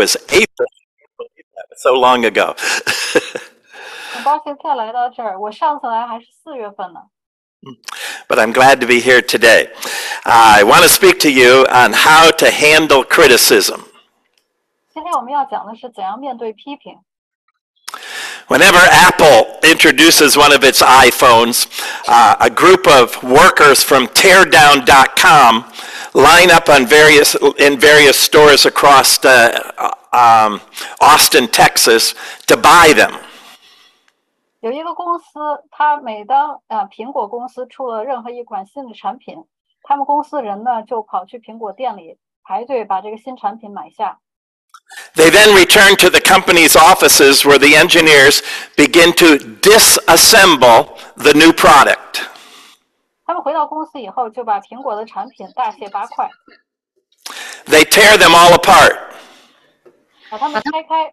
was April. So long ago. 很高兴再来到这儿，我上次来还是4月份呢。 But I'm glad to be here today. I want to speak to you on how to handle criticism. 今天我们要讲的是怎样面对批评。 Whenever Apple introduces one of its iPhones, a group of workers from Teardown.com line up in various stores across Austin, Texas, to buy them. 有一个公司，它每当苹果公司出了任何一款新的产品，他们公司人呢就跑去苹果店里排队把这个新产品买下。 They then return to the company's offices where the engineers begin to disassemble the new product. 他们回到公司以后，就把苹果的产品大卸八块。 They tear them all apart. 把它们拆开。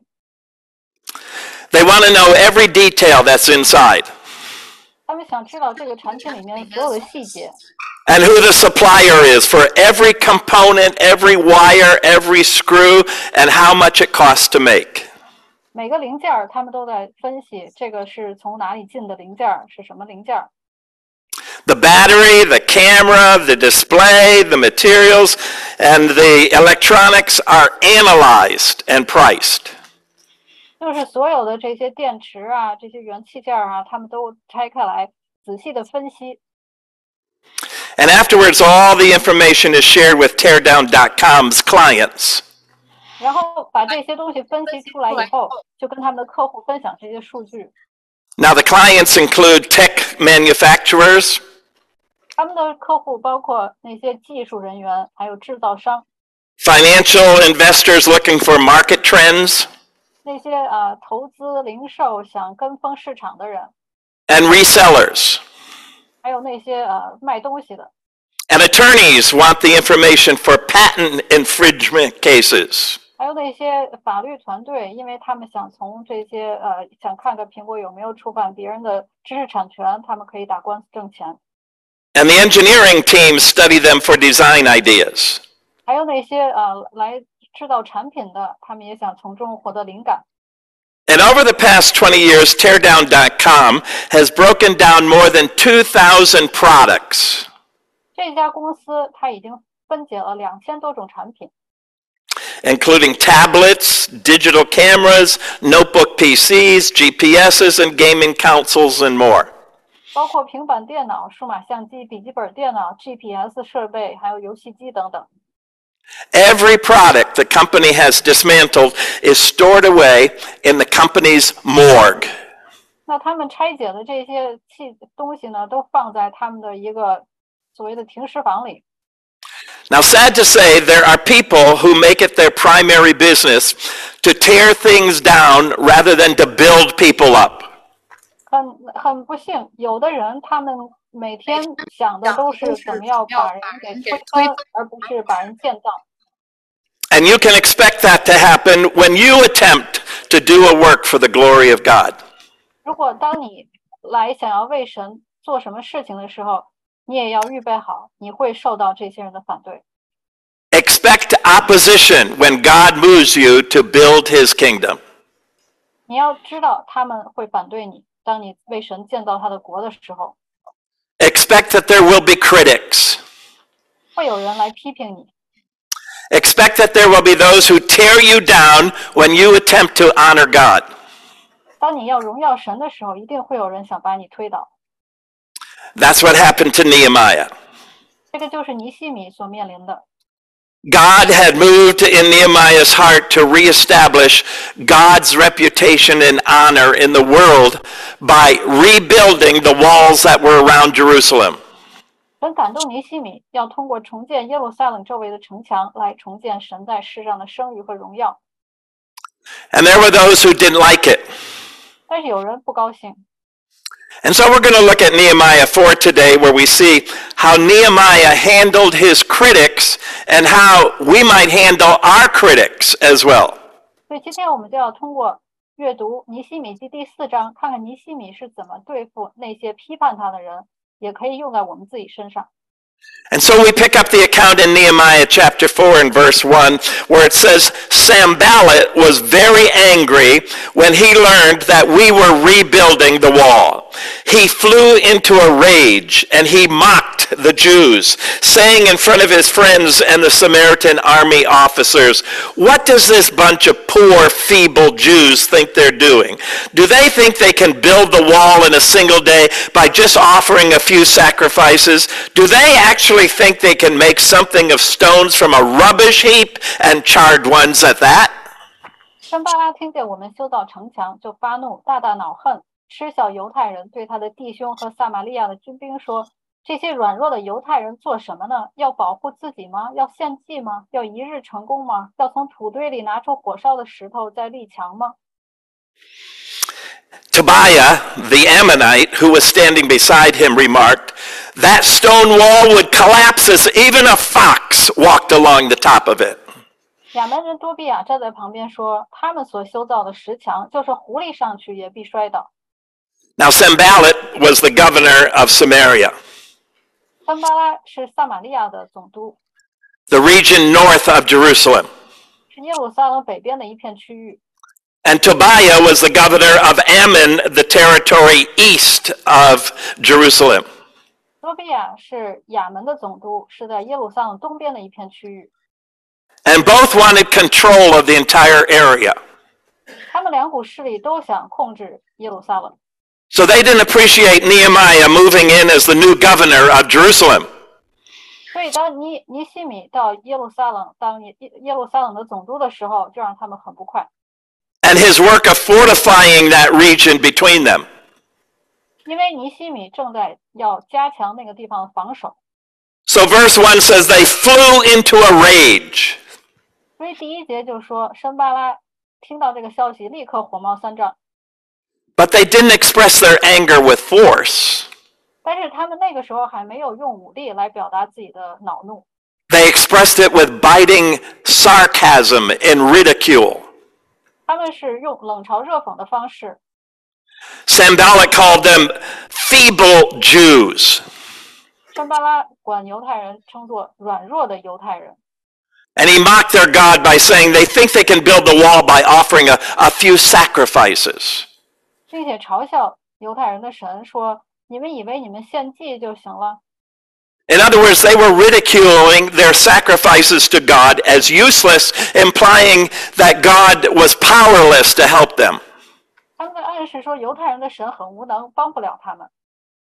They want to know every detail that's inside. 他们想知道这个产品里面所有的细节。 And who the supplier is for every component, every wire, every screw, and how much it costs to make. 每个零件他们都在分析，这个是从哪里进的零件，是什么零件。 The battery, the camera, the display, the materials, and the electronics are analyzed and priced. 就是所有的这些电池啊，这些元器件啊，他们都拆开来，仔细的分析。 And afterwards, all the information is shared with Teardown.com's clients. 然后把这些东西分析出来以后，就跟他们的客户分享这些数据。 Now, the clients include tech manufacturers. 他们的客户包括那些技术人员，还有制造商。 Financial investors looking for market trends. 那些投资零售想跟风市场的人。 And resellers. 还有那些卖东西的。 And attorneys want the information for patent infringement cases. 还有那些法律团队，因为他们想从这些想看看苹果有没有触犯别人的知识产权，他们可以打官司挣钱。 And the engineering teams study them for design ideas. 还有那些来制造产品的，他们也想从中获得灵感。 And over the past 20 years, Teardown.com has broken down more than 2,000 products. 这家公司它已经分解了2000多种产品。 Including tablets, digital cameras, notebook PCs, GPSs, and gaming consoles, and more. 包括平板电脑、数码相机、笔记本电脑、GPS 设备，还有游戏机等等。 Every product the company has dismantled is stored away in the company's morgue. 那他们拆解的这些东西呢，都放在他们的一个所谓的停尸房里。 Now, sad to say, there are people who make it their primary business to tear things down rather than to build people up. 很不幸，有的人他们每天想的都是怎么样把人给推翻，而不是把人建造。 And you can expect that to happen when you attempt to do a work for the glory of God. 如果当你来想要为神做什么事情的时候，你也要预备好，你会受到这些人的反对。 Expect opposition when God moves you to build his kingdom. 你要知道他们会反对你，当你为神建造他的国的时候。 Expect that there will be critics. 会有人来批评你。 Expect that there will be those who tear you down when you attempt to honor God. 当你要荣耀神的时候，一定会有人想把你推倒。 That's what happened to Nehemiah. 这个就是尼希米所面临的。 God had moved in Nehemiah's heart to reestablish God's reputation and honor in the world by rebuilding the walls that were around Jerusalem. 神感动尼希米，要通过重建耶路撒冷周围的城墙来重建神在世上的声誉和荣耀。 And there were those who didn't like it. 但是有人不高兴。 And so we're going to look at Nehemiah 4 today, where we see how Nehemiah handled his critics and how we might handle our critics as well. 所以今天我们就要通过阅读尼希米记第4章，看看尼希米是怎么对付那些批判他的人，也可以用在我们自己身上。 And so we pick up the account in Nehemiah chapter 4 and verse 1, where it says, Sanballat was very angry when he learned that we were rebuilding the wall. He flew into a rage and he mocked the Jews, saying in front of his friends and the Samaritan army officers, what does this bunch of poor, feeble Jews think they're doing? Do they think they can build the wall in a single day by just offering a few sacrifices? Do they actually think they can make something of stones from a rubbish heap and charred ones at that? 参巴拉听见我们修造城墙，就发怒，大大恼恨，嗤笑犹太人，对他的弟兄和撒玛利亚的军兵说：这些软弱的犹太人做什么呢？要保护自己吗？要献祭吗？要一日成功吗？要从土堆里拿出火烧的石头再立墙吗？ Tobiah, the Ammonite, who was standing beside him, remarked, that stone wall would collapse as even a fox walked along the top of it. 亚门人多比亚站在旁边说：他们所修造的石墙，就是狐狸上去也必摔倒。 Now Sanballat was the governor of Samaria, 参巴拉是撒玛利亚的总督， the region north of Jerusalem. 是耶路撒冷北边的一片区域。 And Tobiah was the governor of Ammon, the territory east of Jerusalem. 多比亚是亚门的总督，是在耶路撒冷东边的一片区域。 And both wanted control of the entire area. 他们两股势力都想控制耶路撒冷。 So they didn't appreciate Nehemiah moving in as the new governor of Jerusalem. 所以当尼西米到耶路撒冷当耶路撒冷的总督的时候，就让他们很不快。 And his work of fortifying that region between them. 因为尼西米正在要加强那个地方的防守。 So verse 1 says they flew into a rage. 所以第一节就说，申巴拉听到这个消息，立刻火冒三丈。 But they didn't express their anger with force. 但是他们那个时候还没有用武力来表达自己的恼怒， They expressed it with biting sarcasm and ridicule. 他们是用冷嘲热讽的方式。 Sanballat called them feeble Jews. 申巴拉管犹太人称作软弱的犹太人， And he mocked their God by saying they think they can build the wall by offering a few sacrifices. 并且嘲笑犹太人的神说：“你们以为你们献祭就行了？” In other words, they were ridiculing their sacrifices to God as useless, implying that God was powerless to help them. 他们在暗示说犹太人的神很无能，帮不了他们。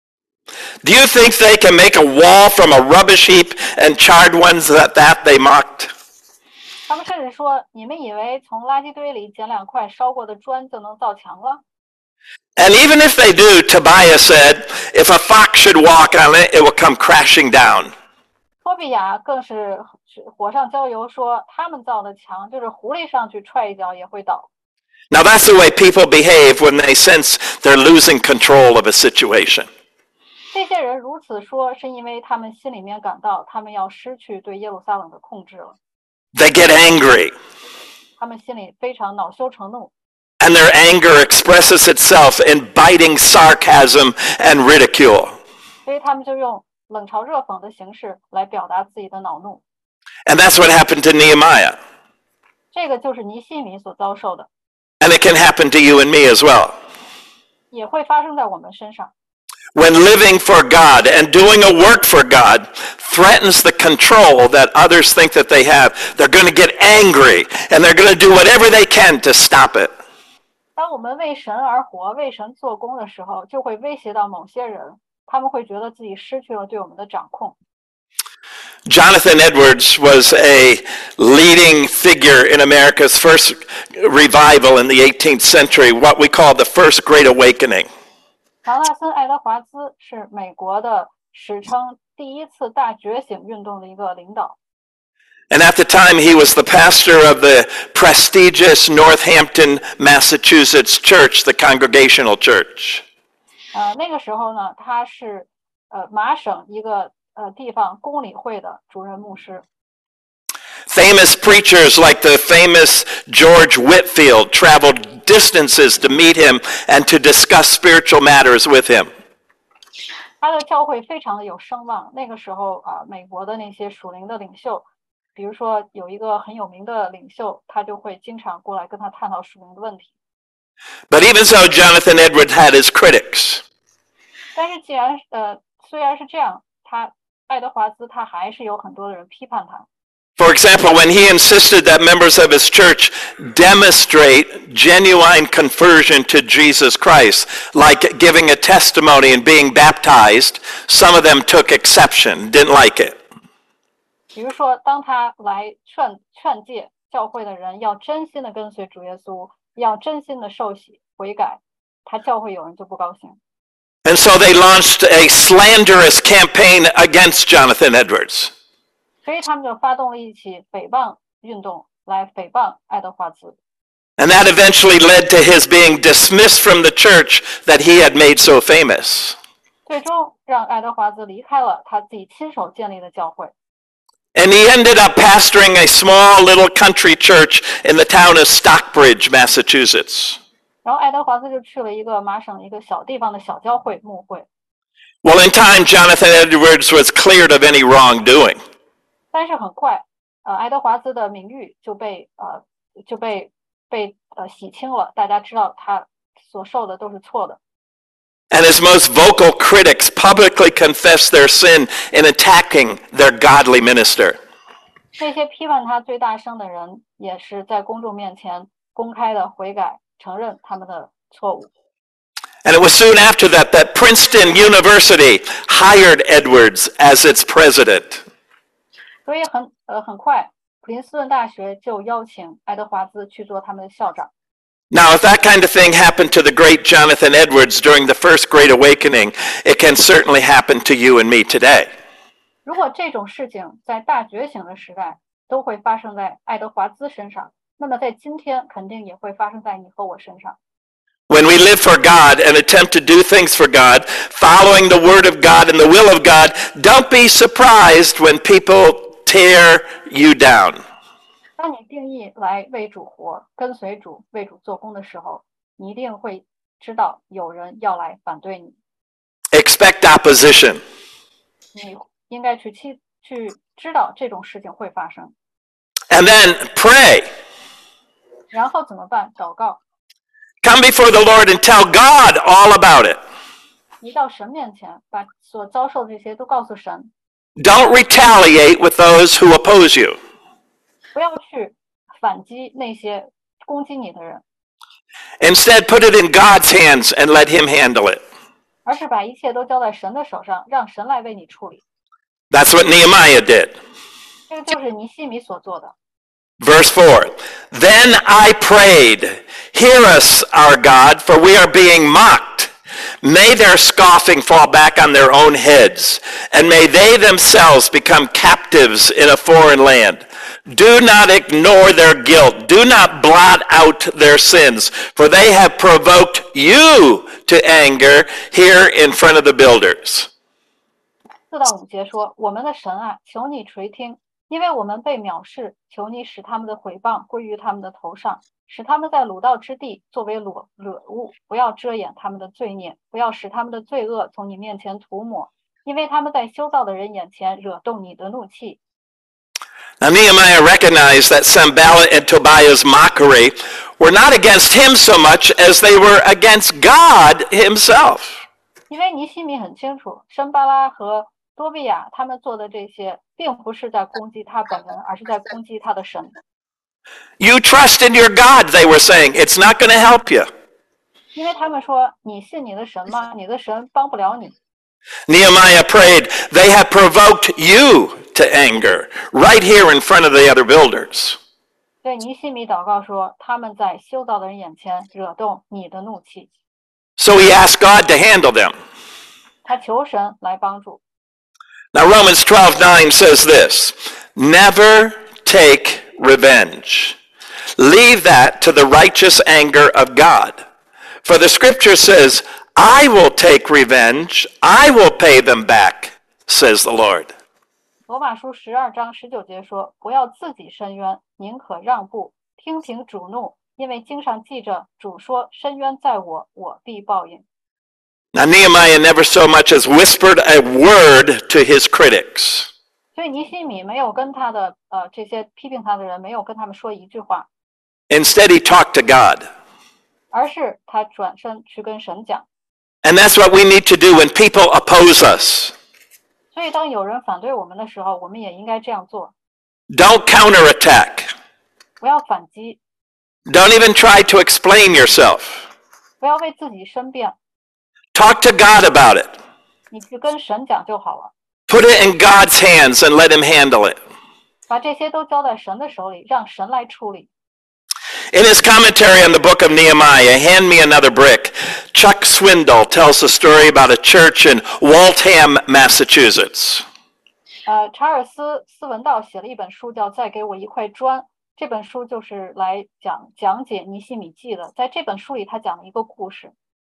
Do you think they can make a wall from a rubbish heap and charred ones that they mocked? 他们甚至说：“你们以为从垃圾堆里捡2块烧过的砖就能造墙了？” And even if they do, Tobiah said, if a fox should walk on it, it will come crashing down. 多比亚更是火上浇油说，他们造的墙就是狐狸上去踹一脚也会倒。 Now that's the way people behave when they sense they're losing control of a situation. 这些人如此说，是因为他们心里面感到他们要失去对耶路撒冷的控制了。 They get angry, 他们心里非常恼羞成怒， and their anger expresses itself in biting sarcasm and ridicule. 所以他们就用冷嘲热讽的形式来表达自己的恼怒。 And that's what happened to Nehemiah. 这个就是尼西米所遭受的， And it can happen to you and me as well. 也会发生在我们身上。 When living for God and doing a work for God threatens the control that others think that they have, they're going to get angry and they're going to do whatever they can to stop it. 当我们为神而活、为神做工的时候，就会威胁到某些人，他们会觉得自己失去了对我们的掌控。 Jonathan Edwards was a leading figure in America's first revival in the 18th century, what we call the First Great Awakening. 唐纳森·爱德华兹是美国的史称第一次大觉醒运动的一个领导。 And at the time, he was the pastor of the prestigious Northampton, Massachusetts church, the Congregational Church. 那个时候呢，他是麻省一个地方公理会的主任牧师。 Famous preachers like the famous George Whitefield traveled distances to meet him and to discuss spiritual matters with him. 他的教会非常的有声望。那个时候美国的那些属灵的领袖，比如说有一个很有名的领袖，他就会经常过来跟他探讨属灵的问题。 But even so, Jonathan Edwards had his critics. 但是虽然是这样，爱德华兹他还是有很多的人批判他。 For example, when he insisted that members of his church demonstrate genuine conversion to Jesus Christ, like giving a testimony and being baptized, some of them took exception, didn't like it. 比如说，当他来劝诫教会的人要真心的跟随主耶稣，要真心的受洗悔改，他教会有人就不高兴。 And so they launched a slanderous campaign against Jonathan Edwards. 所以他们就发动了一起诽谤运动，来诽谤爱德华兹。 And that eventually led to his being dismissed from the church that he had made so famous. 最终让爱德华兹离开了他自己亲手建立的教会。 And he ended up pastoring a small little country church in the town of Stockbridge, Massachusetts. 然后爱德华兹就去了一个麻省一个小地方的小教会牧会。 Well, in time, Jonathan Edwards was cleared of any wrongdoing. 但是很快，爱德华兹的名誉就被洗清了，大家知道他所受的都是错的。 And his most vocal critics publicly confessed their sin in attacking their godly minister. 那些批判他最大声的人，也是在公众面前公开的悔改，承认他们的错误。 And it was soon after that that Princeton University hired Edwards as its president. 所以很快，普林斯顿大学就邀请爱德华兹去做他们的校长。 Now, if that kind of thing happened to the great Jonathan Edwards during the first Great Awakening, it can certainly happen to you and me today. 如果这种事情在大觉醒的时代都会发生在爱德华兹身上，那么在今天肯定也会发生在你和我身上。 When we live for God and attempt to do things for God, following the Word of God and the will of God, don't be surprised when people tear you down. 当你定义来为主活，跟随主，为主做工的时候，你一定会知道有人要来反对你。 Expect opposition. 你应该去知道这种事情会发生。 And then pray. 然后怎么办？祷告。 Come before the Lord and tell God all about it. 你到神面前，把所遭受的这些都告诉神。 Don't retaliate with those who oppose you. 不要去反击那些攻击你的人。 Instead, put it in God's hands and let Him handle it. 而是把一切都交在神的手上，让神来为你处理。 That's what Nehemiah did. 这个就是尼希米所做的。 Verse 4, Then I prayed, Hear us, our God, for we are being mocked. May their scoffing fall back on their own heads, and may they themselves become captives in a foreign land. Do not ignore their guilt. Do not blot out their sins, for they have provoked you to anger here in front of the builders. 4到5节说：“我们的神啊，求你垂听，因为我们被藐视，求你使他们的毁谤归于他们的头上，使他们在掳到之地作为裸物，不要遮掩他们的罪孽，不要使他们的罪恶从你面前涂抹，因为他们在修造的人眼前惹动你的怒气。” Now Nehemiah recognized that Sanballat and Tobiah's mockery were not against him so much as they were against God himself. 因为尼希米很清楚，申巴拉和多比亚他们做的这些，并不是在攻击他本人，而是在攻击他的神。 You trust in your God, they were saying. It's not going to help you. 因为他们说：“你信你的神吗？你的神帮不了你。” Nehemiah prayed, They have provoked you to anger right here in front of the other builders. 对尼希米祷告说：“他们在修造的人眼前惹动你的怒气。” So he asked God to handle them. 他求神来帮助。 Now Romans 12:9 says this, Never take revenge. Leave that to the righteous anger of God. For the scripture says, I will take revenge. I will pay them back, says the Lord. 罗马书12章19节说：“不要自己伸冤，宁可让步，听凭主怒，因为经上记着，主说：深渊在我，我必报应。” Now, Nehemiah never so much as whispered a word to his critics. 所以尼希米没有跟他的这些批评他的人没有跟他们说一句话， Instead, he talked to God. 而是他转身去跟神讲。 And that's what we need to do when people oppose us. 所以当有人反对我们的时候，我们也应该这样做， Don't counterattack. 不要反击， Don't even try to explain yourself. 不要为自己申辩， Talk to God about it. 你去跟神讲就好了， Put it in God's hands and let him handle it. 把这些都交在神的手里，让神来处理。 In his commentary on the book of Nehemiah, Hand Me Another Brick, Chuck Swindoll tells a story about a church in Waltham, Massachusetts. 查尔斯·斯文道写了一本书叫《再给我一块砖》，这本书就是来讲解尼希米记的。在这本书里，他讲了一个故事。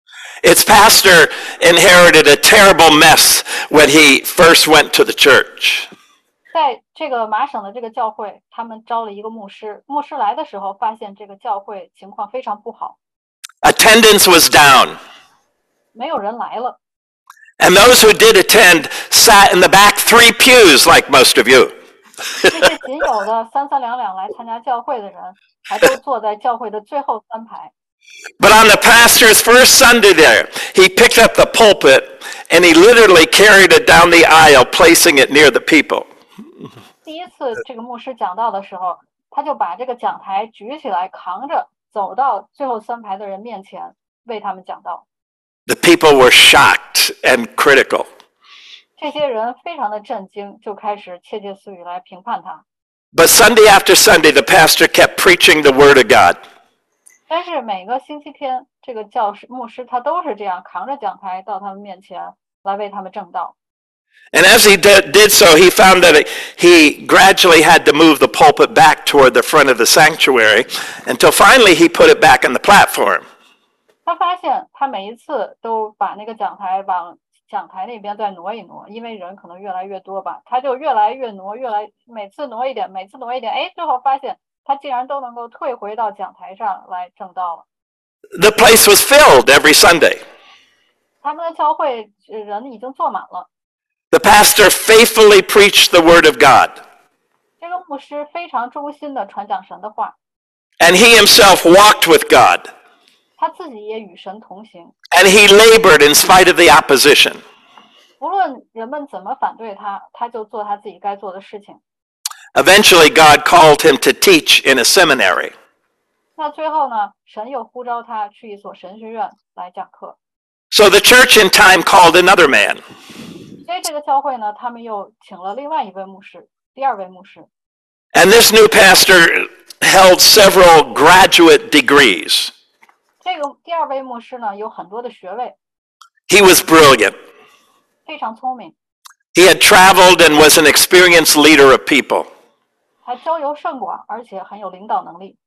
Its pastor inherited a terrible mess when he first went to the church. 在这个麻省的这个教会，他们招了一个牧师。牧师来的时候，发现这个教会情况非常不好， Attendance was down, 没有人来了。 and those who did attend sat in the back 3 pews like most of you. 这些仅有的三三两两来参加教会的人，还都坐在教会的最后3排。 But on the pastor's first Sunday there, he picked up the pulpit and he literally carried it down the aisle, placing it near the people. 第一次这个牧师讲道的时候，他就把这个讲台举起来，扛着走到最后3排的人面前，为他们讲道。 The people were shocked and critical. 这些人非常的震惊，就开始窃窃私语来评判他。 But Sunday after Sunday, the pastor kept preaching the word of God. 但是每个星期天，这个牧师他都是这样扛着讲台到他们面前来为他们正道。 And as he did so, he found that he gradually had to move the pulpit back toward the front of the sanctuary until finally he put it back on the platform. 他发现他每一次都把那个讲台往讲台那边再挪一挪，因为人可能越来越多吧，他就越来越挪，每次挪一点，哎，最后发现他竟然都能够退回到讲台上来正道了。 The place was filled every Sunday. 他们的教会人已经坐满了。 The pastor faithfully preached the word of God. 这个牧师非常忠心的传讲神的话， And he himself walked with God. 他自己也与神同行。 And he labored in spite of the opposition. 无论人们怎么反对他，他就做他自己该做的事情。 Eventually, God called him to teach in a seminary. 那最后呢，神又呼召他去一所神学院来讲课。 So the church in time called another man. 所以这个教会呢，他们又请了另外一位牧师，第2位牧师。 And this new pastor held several graduate degrees. 这个第2位牧师呢，有很多的学位， He was brilliant. 非常聪明， He had traveled and was an experienced leader of people. 还交游甚广，而且很有领导能力。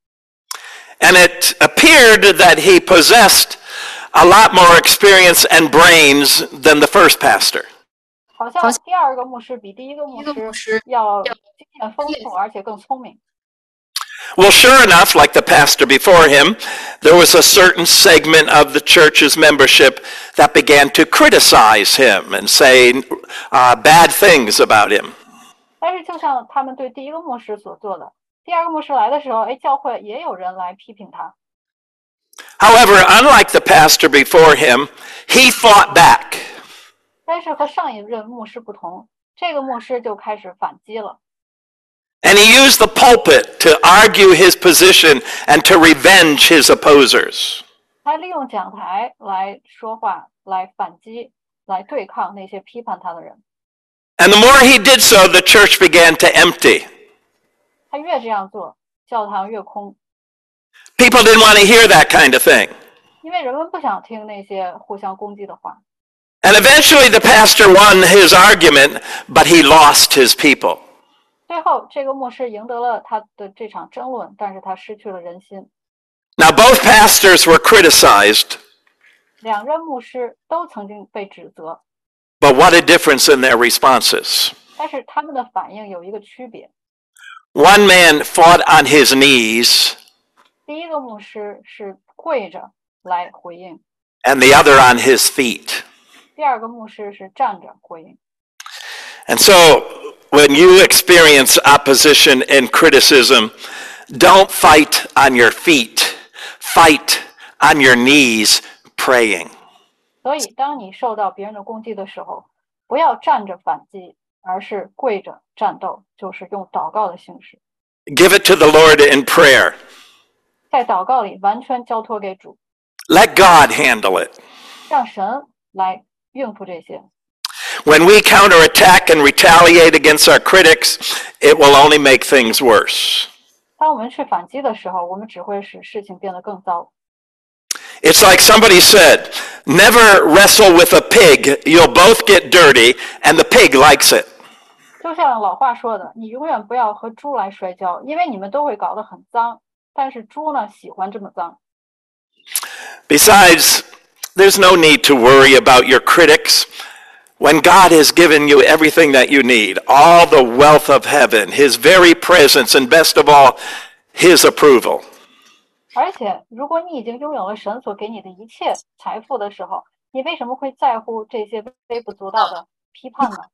And it appeared that he possessed a lot more experience and brains than the first pastor. 好像第2个牧师比第1个牧师要经验丰富，而且更聪明。 Well, sure enough, like the pastor before him, there was a certain segment of the church's membership that began to criticize him and say bad things about him. 但是就像他们对第1个牧师所做的，第2个牧师来的时候，教会也有人来批评他。 However, unlike the pastor before him, he fought back. 但是和上一任牧师不同，这个牧师就开始反击了。 And he used the pulpit to argue his position and to revenge his opposers. 他利用讲台来说话，来反击，来对抗那些批判他的人。 And the more he did so, the church began to empty. 他越这样做，教堂越空， People didn't want to hear that kind of thing. 因为人们不想听那些互相攻击的话。 And eventually the pastor won his argument, but he lost his people. 最后，这个牧师赢得了他的这场争论，但是他失去了人心。 Now, both pastors were criticized, 2任牧师都曾经被指责， but what a difference in their responses. 但是他们的反应有一个区别。 One man fought on his knees, 第1个牧师是跪着来回应， and the other on his feet. 第二个目视是站着回应。 And so when you experience opposition and criticism, don't fight on your feet. Fight on your knees praying. 所以当你受到别人的攻击的时候，不要站着反击，而是跪着战斗，就是用祷告的形式。 Give it to the Lord in prayer. 在祷告里完全交托给主， Let God handle it. 让神来应付这些。 When we counterattack and retaliate against our critics, it will only make things worse. 当我们去反击的时候，我们只会使事情变得更糟。 It's like somebody said, never wrestle with a pig. You'll both get dirty, and the pig likes it. 就像老话说的，你永远不要和猪来摔跤，因为你们都会搞得很脏，但是猪呢喜欢这么脏。 Besides, there's no need to worry about your critics when God has given you everything that you need, all the wealth of heaven, his very presence, and best of all, his approval. 而且，如果你已经拥有了神所给你的一切财富的时候，你为什么会在乎这些微不足道的批判呢？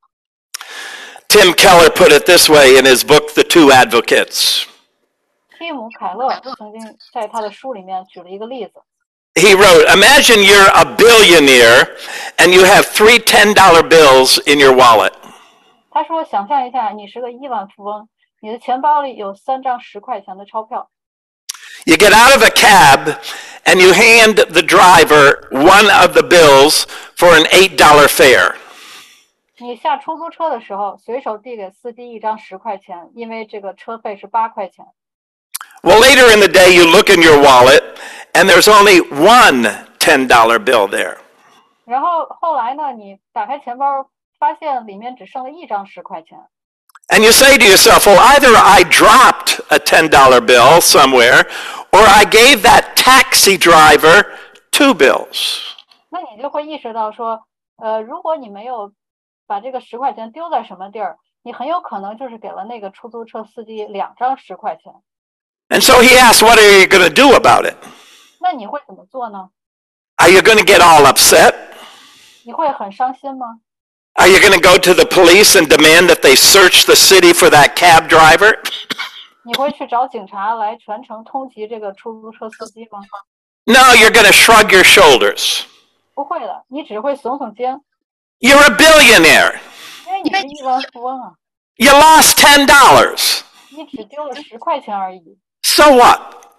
Tim Keller put it this way in his book, The Two Advocates. 蒂姆·凯勒曾经在他的书里面举了一个例子。 He wrote, imagine you're a billionaire and you have three $10 bills in your wallet. 他说：“想象一下，你是个亿万富翁，你的钱包里有3张10块钱的钞票。 You get out of a cab and you hand the driver one of the bills for an $8 fare. 你下出租车的时候，随手递给司机一张10块钱，因为这个车费是8块钱。 Well, later in the day, you look in your wallet and there's only one $10 bill there. 然后后来呢，你打开钱包，发现里面只剩了一张10块钱。 And you say to yourself, well, either I dropped a $10 bill somewhere or I gave that taxi driver 2 bills. 那你就会意识到说，如果你没有把这个10块钱丢在什么地儿，你很有可能就是给了那个出租车司机2张10块钱。 And so he asks, what are you going to do about it? 那你会怎么做呢？ Are you going to get all upset? 你会很伤心吗？ Are you going to go to the police and demand that they search the city for that cab driver? 你会去找警察来全程通缉这个出租车司机吗？ No, you're going to shrug your shoulders. 不会的，你只会耸耸肩， You're a billionaire. 因为你是亿万富翁啊， You lost $10. 你只丢了10块钱而已， So what?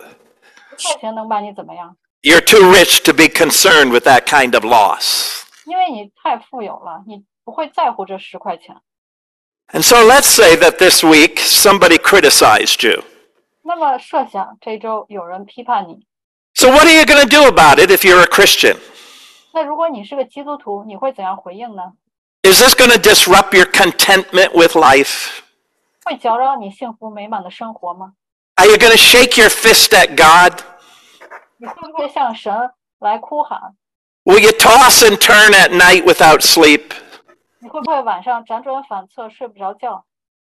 10块钱能把你怎么样？ You're too rich to be concerned with that kind of loss. 因为你太富有了，你不会在乎这10块钱。 And so let's say that this week somebody criticized you. 那么设想这周有人批判你， So what are you going to do about it if you're a Christian? 那如果你是个基督徒，你会怎样回应呢？ Is this going to disrupt your contentment with life? 会搅扰你幸福美满的生活吗？ Are you going to shake your fist at God? 你会不会向神来哭喊？ Will you toss and turn at night without sleep? 你会不会晚上辗转反侧睡不着觉？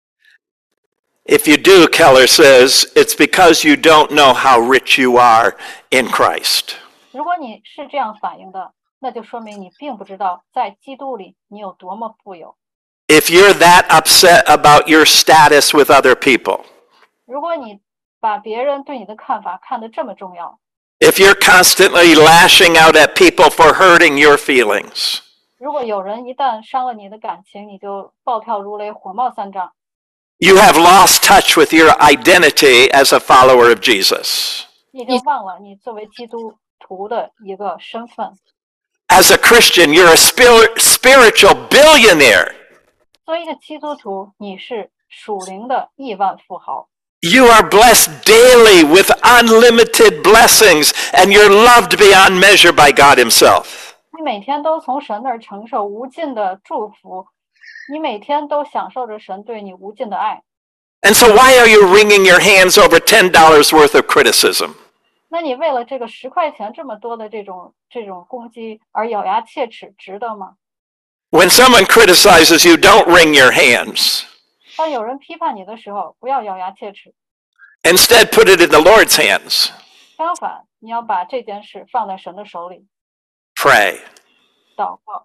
If you do, Keller says, it's because you don't know how rich you are in Christ. 如果你是这样反应的，那就说明你并不知道在基督里你有多么富有。 If you're that upset about your status with other people, 如果你把别人对你的看法看得这么重要， if you're constantly lashing out at people for hurting your feelings, 如果有人一旦伤了你的感情，你就暴跳如雷，火冒三丈， you have lost touch with your identity as a follower of Jesus. 你就忘了你作为基督徒的一个身份。 As a Christian, you're a spiritual billionaire. 作为一个基督徒，你是属灵的亿万富豪。 You are blessed daily with unlimited blessings, and you're loved beyond measure by God himself. 你每天都从神那儿承受无尽的祝福，你每天都享受着神对你无尽的爱。 And so why are you wringing your hands over $10 worth of criticism? 那你为了这个10块钱这么多的这种攻击而咬牙切齿，值得吗？ When someone criticizes you, don't wring your hands. 当有人批判你的时候，不要咬牙切齿， Instead, put it in the Lord's hands. 相反，你要把这件事放在神的手里， Pray. 祷告，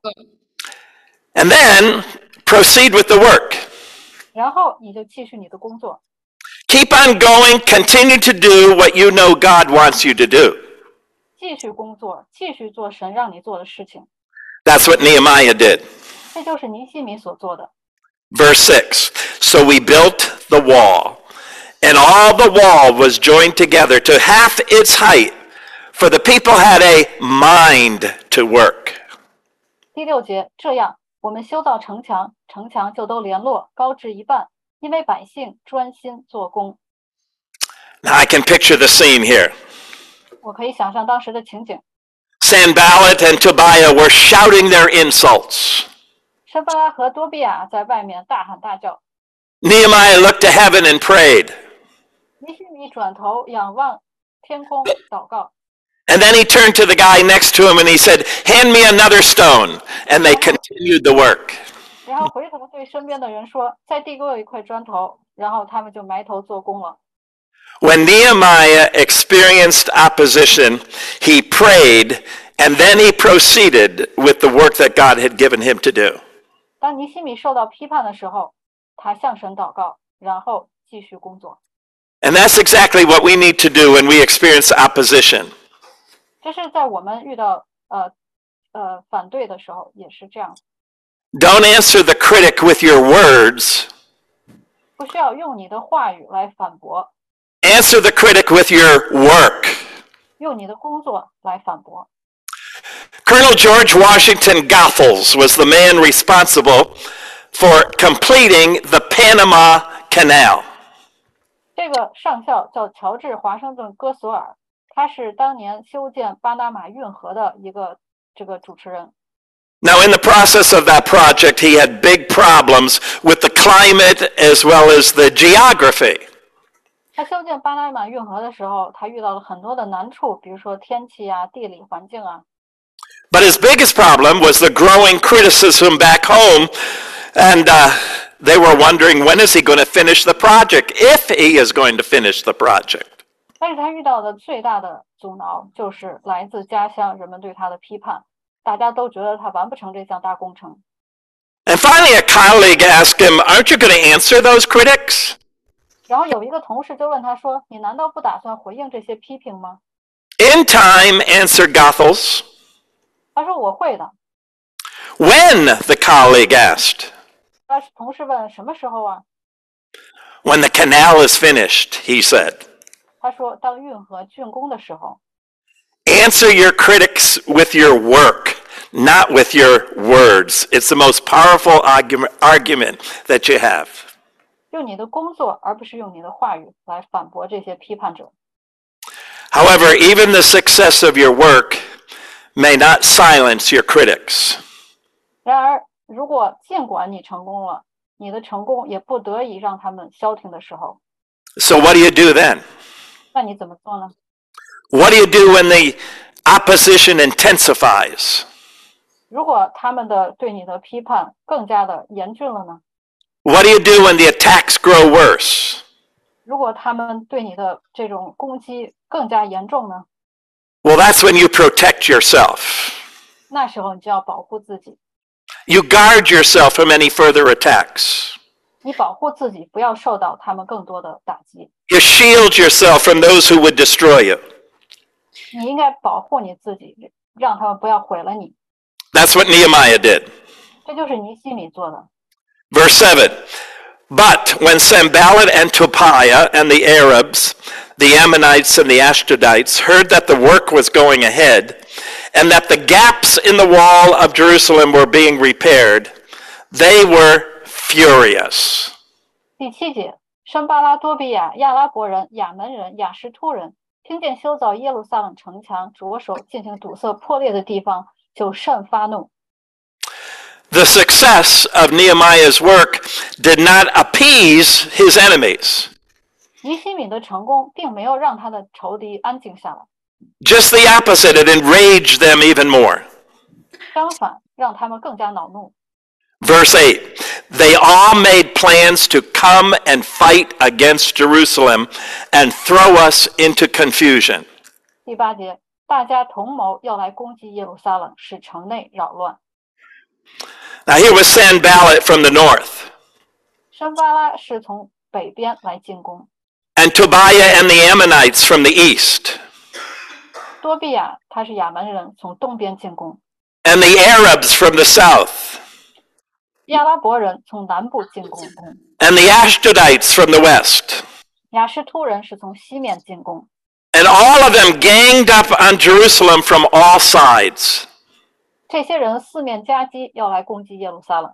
and then proceed with the work. 然后你就继续你的工作， Keep on going, continue to do what you know God wants you to do. 继续工作，继续做神让你做的事情。 That's what Nehemiah did. 这就是尼希米所做的。 Verse 6, so we built the wall, and all the wall was joined together to half its height, for the people had a mind to work. 第6节，这样我们修造城墙，城墙就都联络，高至一半，因为百姓专心做工。 Now I can picture the scene here. 我可以想象当时的情景， Sanballat and Tobiah were shouting their insults. 申巴拉和多比亚在外面大喊大叫， Nehemiah looked to heaven and prayed. 尼希米转头仰望天空祷告， And then he turned to the guy next to him and he said, hand me another stone. And they continued the work. 然后回头对身边的人说：“再递给我一块砖头。”然后他们就埋头做工了。 When Nehemiah experienced opposition, he prayed and then he proceeded with the work that God had given him to do. 当尼希米受到批判的时候，他向神祷告，然后继续工作。 And that's exactly what we need to do when we experience opposition. 这是在我们遇到反对的时候也是这样， Don't answer the critic with your words. 不需要用你的话语来反驳， Answer the critic with your work. 用你的工作来反驳。 Colonel George Washington Goethals was the man responsible for completing the Panama Canal. 这个上校叫乔治·华盛顿·戈索尔，他是当年修建巴拿马运河的一个主持人。 Now, in the process of that project, he had big problems with the climate as well as the geography. 他修建巴拿马运河的时候，他遇到了很多的难处，比如说天气啊、地理环境啊。 But his biggest problem was the growing criticism back home, and they were wondering, when is he going to finish the project, if he is going to finish the project. 但是他遇到的最大的阻挠就是来自家乡人们对他的批判，大家都觉得他完不成这项大工程。 And finally, a colleague asked him, aren't you going to answer those critics? 然后有一个同事就问他说：“你难道不打算回应这些批评吗 In time, answered Goethals.？” 他说：“我会的。 When, the colleague asked. ” 但是同事问：“什么时候啊 When the canal is finished, he said. ？” 他说：“当运河竣工的时候。” Answer your critics with your work, not with your words. It's the most powerful argument that you have. 用你的工作，而不是用你的话语来反驳这些批判者。 However, even the success of your work may not silence your critics. 然而，如果尽管你成功了，你的成功也不得已让他们消停的时候， So what do you do then? 那你怎么做呢？ What do you do when the opposition intensifies? 如果他们对你的批判更加的严峻了呢？ What do you do when the attacks grow worse? 如果他们对你的这种攻击更加严重呢？ Well, that's when you protect yourself. 那时候你就要保护自己， You guard yourself from any further attacks. 你保护自己不要受到他们更多的打击， You shield yourself from those who would destroy you. 你应该保护你自己，让他们不要毁了你。 That's what Nehemiah did. 这就是尼希米做的。 Verse 7, but when Sanballat and Tobiah and the Arabs, the Ammonites and the Ashdodites heard that the work was going ahead and that the gaps in the wall of Jerusalem were being repaired, they were furious. 第7节，申巴拉、多比亚、亚拉伯人、亚门人、亚实突人听见修造耶路撒冷城墙着手进行堵塞破裂的地方，就甚发怒。 The success of Nehemiah's work did not appease his enemies. 尼希米的成功并没有让他的仇敌安静下来， Just the opposite, it enraged them even more. 相反，让他们更加恼怒。 Verse 8, they all made plans to come and fight against Jerusalem and throw us into confusion. 第8节， 大家同谋要来攻击耶路撒冷，使城内扰乱。 Now here was Sanballat from the north, 申巴拉是从北边来进攻， and Tobiah and the Ammonites from the east, 多比亚他是亚门人，从东边进攻， and the Arabs from the south, 亚拉伯人从南部进攻， and the Ashdodites from the west. 亚士突人是从西面进攻。 And all of them ganged up on Jerusalem from all sides. 这些人四面夹击，要来攻击耶路撒冷。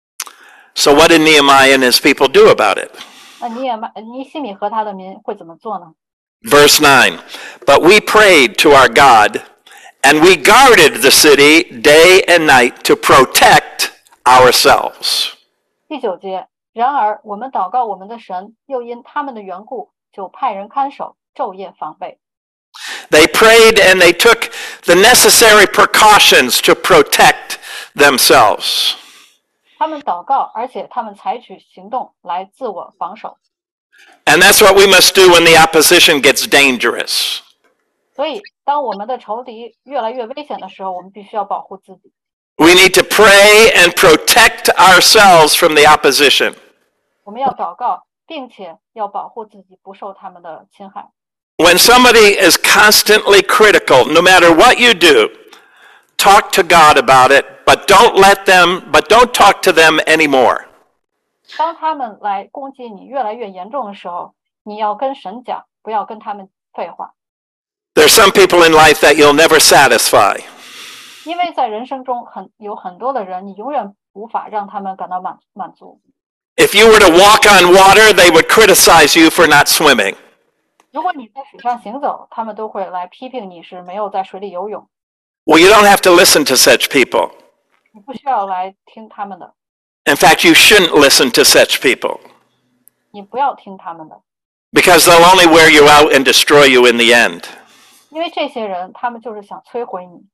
So what did Nehemiah and his people do about it? 那尼希米和他的民会怎么做呢？ Verse 9, But we prayed to our God, and we guarded the city day and night to protect ourselves. 第9节，然而我们祷告我们的神，又因他们的缘故，就派人看守，昼夜防备。 They prayed and they took the necessary precautions to protect themselves. 他们祷告，而且他们采取行动来自我防守。 And that's what we must do when the opposition gets dangerous. 所以，当我们的仇敌越来越危险的时候，我们必须要保护自己。 We need to pray and protect ourselves from the opposition. 我们要祷告，并且要保护自己不受他们的侵害。 When somebody is constantly critical, no matter what you do, talk to God about it, but don't talk to them anymore. 当他们来攻击你越来越严重的时候，你要跟神讲，不要跟他们废话。 There's some people in life that you'll never satisfy. 因为在人生中有很多的人，你永远无法让他们感到满足。 If you were to walk on water, they would criticize you for not swimming. 如果你在水上行走，他们都会来批评你是没有在水里游泳。 Well, you don't have to listen to such people. 你不需要来听他们的， In fact, you shouldn't listen to such people 你不要听他们的， because they'll only wear you out and destroy you in the end. 因为这些人他们就是想摧毁你。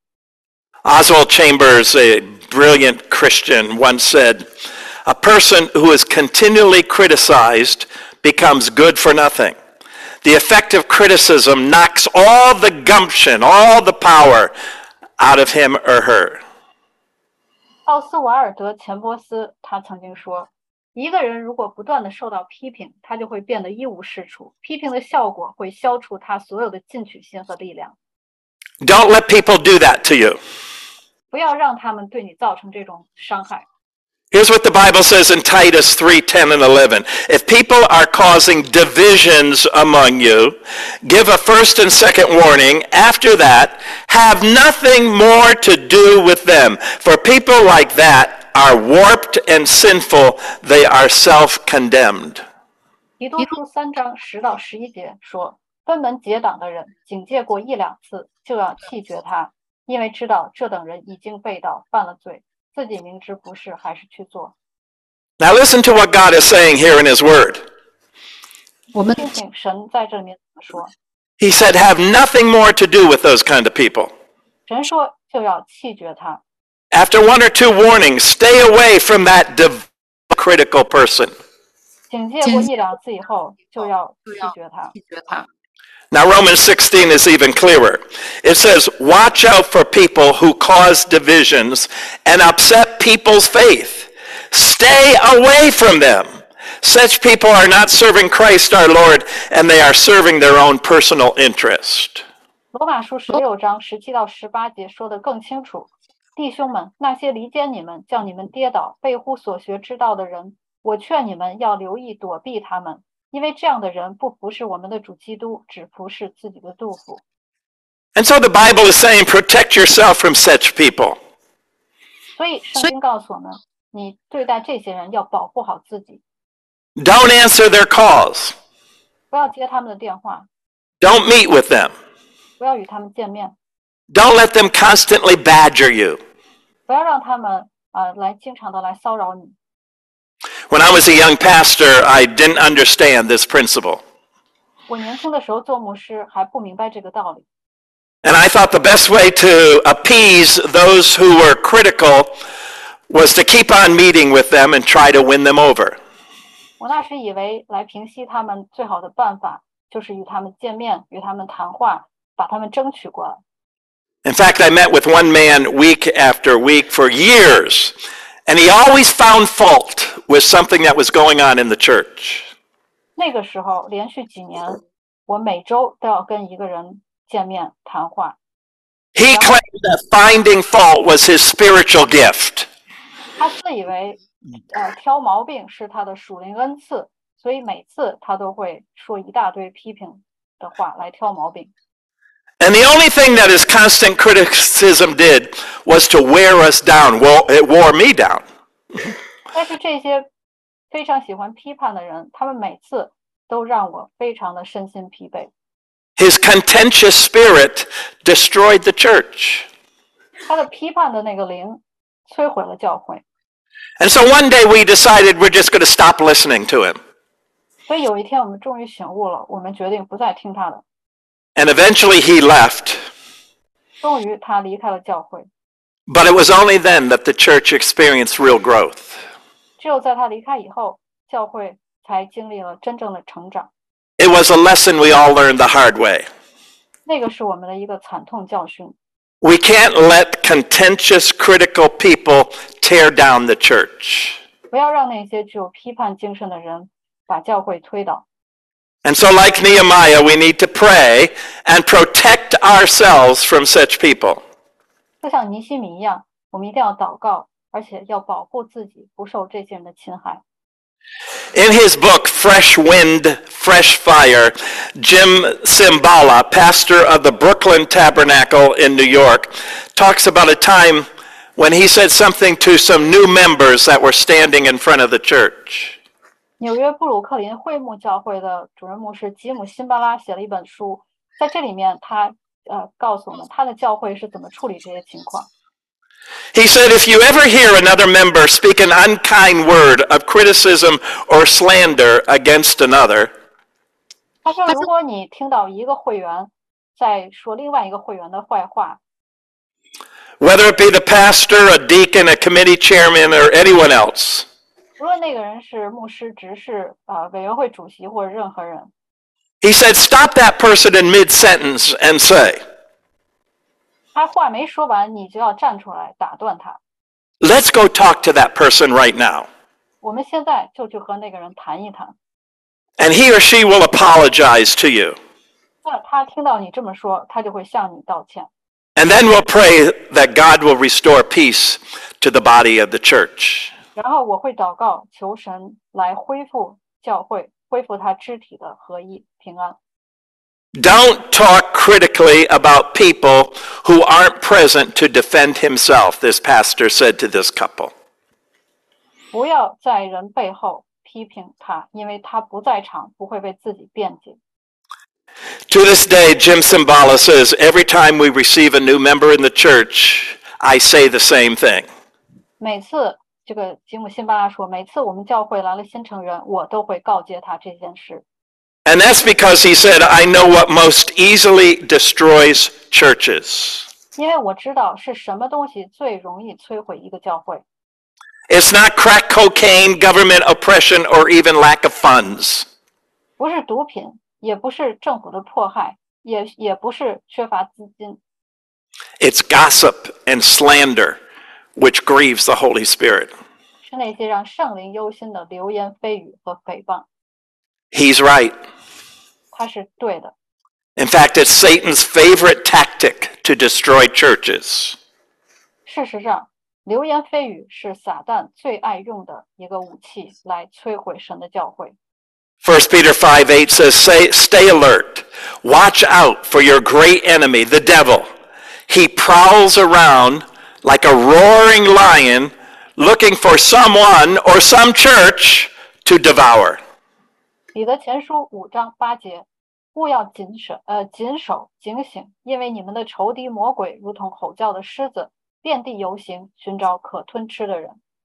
Oswald Chambers, a brilliant Christian, once said, "A person who is continually criticized becomes good for nothing. The effect of criticism knocks all the gumption, all the power out of him or her." 奥斯瓦尔德·钱伯斯他曾经说，一个人如果不断的受到批评，他就会变得一无是处。批评的效果会消除他所有的进取心和力量。 Don't let people do that to you. 不要让他们对你造成这种伤害。 Here's what the Bible says in Titus 3:10 and 11. If people are causing divisions among you, give a first and second warning. After that, have nothing more to do with them. For people like that are warped and sinful. They are self-condemned. 提督书3章10到11节说，分门结党的人，警戒过1、2次，就要弃绝他，因为知道这等人已经背道，犯了罪。自己明知不是，还是去做。 Now listen to what God is saying here in his word. 我们听听神在这里面怎么说。 He said, have nothing more to do with those kind of people. 神说就要弃绝他。 After one or two warnings, stay away from that critical person. 警戒过1、2次以后，就要弃绝他。 Now, Romans 16 is even clearer. It says, watch out for people who cause divisions and upset people's faith. Stay away from them. Such people are not serving Christ our Lord, and they are serving their own personal interest. 罗马书16章17到18节说得更清楚。弟兄们，那些离间你们、叫你们跌倒、背乎所学之道的人，我劝你们要留意躲避他们。因为这样的人不服侍我们的主基督，只服侍自己的肚腹。 And so the Bible is saying, protect yourself from such people. 所以圣经告诉我们，你对待这些人要保护好自己， Don't answer their calls. 不要接他们的电话， Don't meet with them. 不要与他们见面， Don't let them constantly badger you. 不要让他们经常的来骚扰你。 When I was a young pastor, I didn't understand this principle. 我年轻的时候做牧师还不明白这个道理， And I thought the best way to appease those who were critical was to keep on meeting with them and try to win them over. 我那时以为来平息他们最好的办法就是与他们见面，与他们谈话，把他们争取过来。 In fact, I met with one man week after week for years, and he always found fault with something that was going on in the church. 那个时候连续几年，我每周都要跟一个人见面谈话。 He claimed that finding fault was his spiritual gift. 他自以为挑毛病是他的属灵恩赐，所以每次他都会说一大堆批评的话来挑毛病。 And the only thing that his constant criticism did was to wear us down. Well, it wore me down. 但是这些非常喜欢批判的人，他们每次都让我非常的身心疲惫。 His contentious spirit destroyed the church. 他的批判的那个灵摧毁了教会。 And so one day we decided we're just going to stop listening to him. 所以有一天我们终于醒悟了，我们决定不再听他的。 And eventually he left. 终于他离开了教会。 But it was only then that the church experienced real growth. 只有在他离开以后，教会才经历了真正的成长。 It was a lesson we all learned the hard way. 那个是我们的一个惨痛教训。 We can't let contentious, critical people tear down the church. 不要让那些具有批判精神的人把教会推倒。 And so like Nehemiah, we need to pray and protect ourselves from such people. 就像尼希米一样，我们一定要祷告，而且要保护自己，不受这些人的侵害。 In his book, Fresh Wind, Fresh Fire, Jim Cymbala, pastor of the Brooklyn Tabernacle in New York, talks about a time when he said something to some new members that were standing in front of the church. 纽约布鲁克林会幕教会的主任牧师吉姆·辛巴拉写了一本书，在这里面他告诉我们他的教会是怎么处理这些情况。 He said, if you ever hear another member speak an unkind word of criticism or slander against another, 他说，如果你听到一个会员在说另外一个会员的坏话， whether it be the pastor, a deacon, a committee chairman, or anyone else, 无论那个人是牧师、执事、委员会主席或者任何人， he said, stop that person in mid-sentence and say, 他话没说完，你就要站出来打断他。 let's go talk to that person right now. 我们现在就去和那个人谈一谈。 And he or she will apologize to you. 那他听到你这么说，他就会向你道歉。 And then we'll pray that God will restore peace to the body of the church. 然后我会祷告，求神来恢复教会，恢复他肢体的合一、平安。 Don't talk critically about people who aren't present to defend himself, this pastor said to this couple. 不要在人背后批评他，因为他不在场，不会为自己辩解。 To this day, Jim Cymbala says, every time we receive a new member in the church, I say the same thing. 每次这个吉姆·辛巴拉说，每次我们教会来了新成员，我都会告诫他这件事。 And that's because he said, I know what most easily destroys churches. 因为我知道是什么东西最容易摧毁一个教会。 It's not crack cocaine, government oppression, or even lack of funds. 不是毒品，也不是政府的迫害，也不是缺乏资金。 It's gossip and slander, which grieves the Holy Spirit. 是那些让圣灵忧心的流言蜚语和诽谤。 He's right. 他是对的。 In fact, it's Satan's favorite tactic to destroy churches. 事实上，流言蜚语是撒旦最爱用的一个武器，来摧毁神的教会。 1 Peter 5:8 says, stay alert. Watch out for your great enemy, the devil. He prowls around like a roaring lion, looking for someone or some church to devour. 彼得前书5章8节，务要谨守警醒，因为你们的仇敌魔鬼如同吼叫的狮子，遍地游行，寻找可吞吃的人。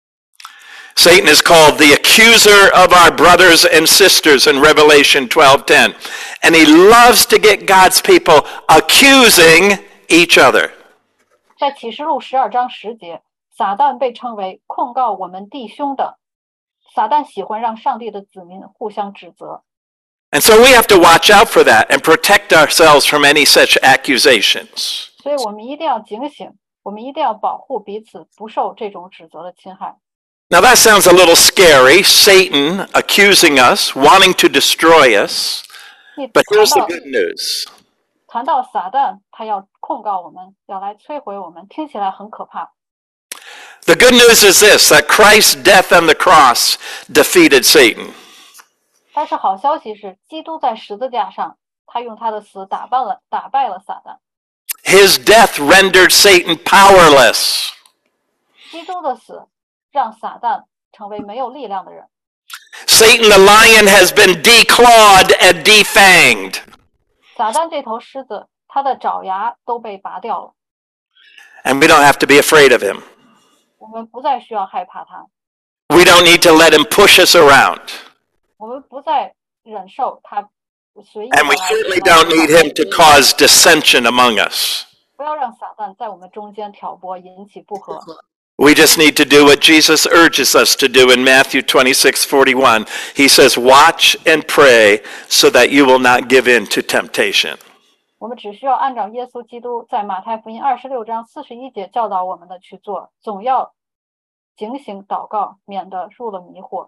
Satan is called the accuser of our brothers and sisters in Revelation 12:10. And he loves to get God's people accusing each other. 在启示录12章10节，撒旦被称为控告我们弟兄的。撒旦喜欢让上帝的子民互相指责。 And so we have to watch out for that and protect ourselves from any such accusations. 所以我们一定要警醒，我们一定要保护彼此不受这种指责的侵害。 Now that sounds a little scary, Satan accusing us, wanting to destroy us. But here's the good news. 谈到撒旦，他要控告我们，要来摧毁我们，听起来很可怕。 The good news is this, that Christ's death on the cross defeated Satan. 但是好消息是，基督在十字架上，他用他的死打败了撒旦。 His death rendered Satan powerless. 基督的死让撒旦成为没有力量的人。 Satan the lion has been declawed and defanged. 撒旦这头狮子，他的爪牙都被拔掉了。 And we don't have to be afraid of him. 我们不再需要害怕他。 We don't need to let him push us around. 我们不再忍受他随意。 And we certainly don't need him to cause dissension among us. 不要让撒旦在我们中间挑拨，引起不和。 We just need to do what Jesus urges us to do in Matthew 26:41. He says, "Watch and pray so that you will not give in to temptation." 我们只需要按照耶稣基督在马太福音26章41节教导我们的去做，总要警醒祷告，免得入了迷惑。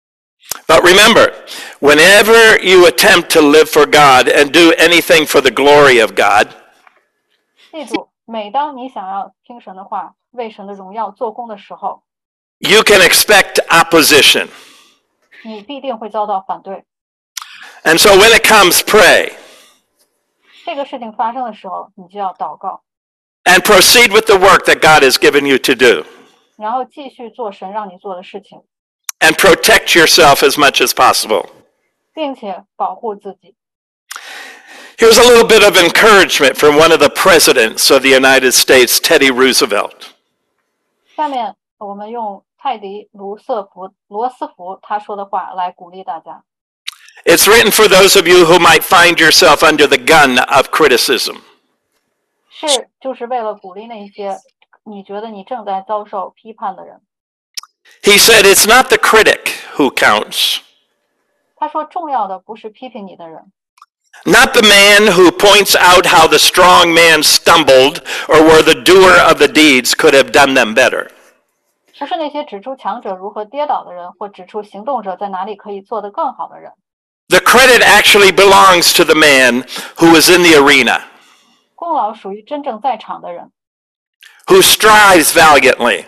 But remember, whenever you attempt to live for God and do anything for the glory of God, 记住，每当你想要听神的话，为神的荣耀做工的时候， you can expect opposition. 你必定会遭到反对。 And so when it comes, pray 这个事情发生的时候，你就要祷告， and proceed with the work that God has given you to do. 然后继续做神让你做的事情， And protect yourself as much as possible. 并且保护自己。 Here's a little bit of encouragement from one of the presidents of the United States, Teddy Roosevelt. 下面我们用泰迪罗斯福他说的话来鼓励大家。 It's written for those of you who might find yourself under the gun of criticism. 就是为了鼓励那些你觉得你正在遭受批判的人。 He said, "It's not the critic who counts, 他说重要的不是批评你的人， not the man who points out how the strong man stumbled or where the doer of the deeds could have done them better. 不是那些指出强者如何跌倒的人，或指出行动者在哪里可以做得更好的人。 The credit actually belongs to the man who is in the arena, 功劳属于真正在场的人， who strives valiantly,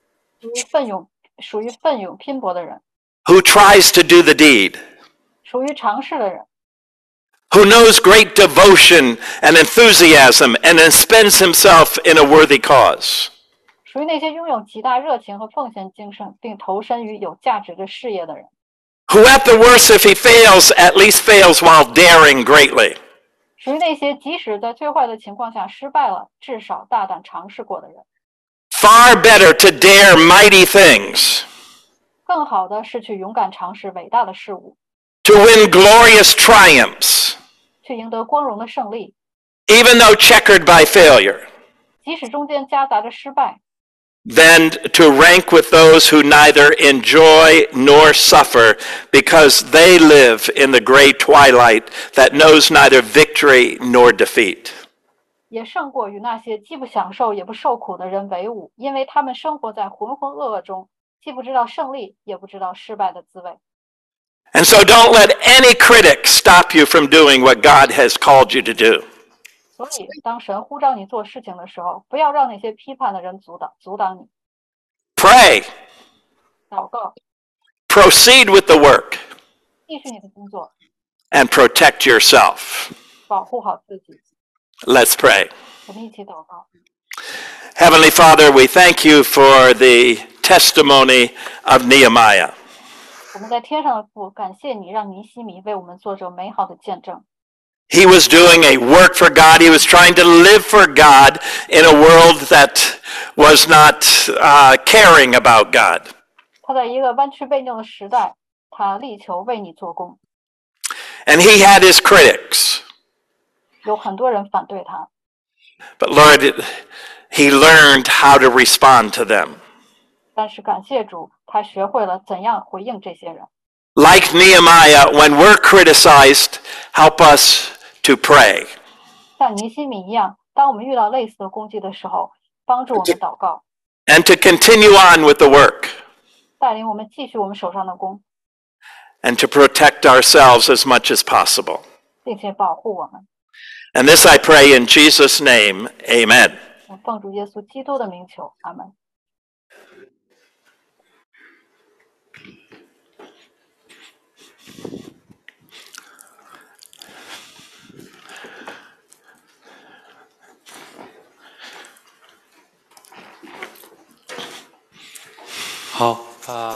属于奋勇拼搏的人， who tries to do the deed, 属于尝试的人， who knows great devotion and enthusiasm and then spends himself in a worthy cause. 属于那些拥有极大热情和奉献精神，并投身于有价值的事业的人。 Who at the worst, if he fails, at least fails while daring greatly. 属于那些即使在最坏的情况下失败了，至少大胆尝试过的人。 Far better to dare mighty things, 更好的是去勇敢尝试伟大的事物， to win glorious triumphs, 去赢得光荣的胜利， even though checkered by failure, 即使中间夹杂着失败， than to rank with those who neither enjoy nor suffer because they live in the gray twilight that knows neither victory nor defeat. 也胜过与那些既不享受也不受苦的人为伍，因为他们生活在浑浑噩噩中，既不知道胜利，也不知道失败的滋味。 And so don't let any critic stop you from doing what God has called you to do. 所以，当神呼召你做事情的时候，不要让那些批判的人阻挡你。 Pray, 祷告， proceed with the work, 继续你的工作， and protect yourself. 保护好自己。 Let's pray. 我们一起祷告。 Heavenly Father, we thank you for the testimony of Nehemiah. 我们在天上的父，感谢你让尼希米为我们做这美好的见证。 He was doing a work for God. He was trying to live for God in a world that was not caring about God. 他在一个弯曲背扭的时代，他力求为你做工。 And he had his critics. 有很多人反对他， But Lord, he learned how to respond to them. 但是感谢主，他学会了怎样回应这些人。 Like Nehemiah, when we're criticized, help us to pray. 像尼希米一样，当当我们遇到类似的攻击的时候，帮助我们祷告， and to continue on with the work 带领我们继续我们手上的工， and to protect ourselves as much as possible. 并且保护我们。 And this I pray in Jesus' name, amen. 我奉主耶稣基督的名求，阿门。 好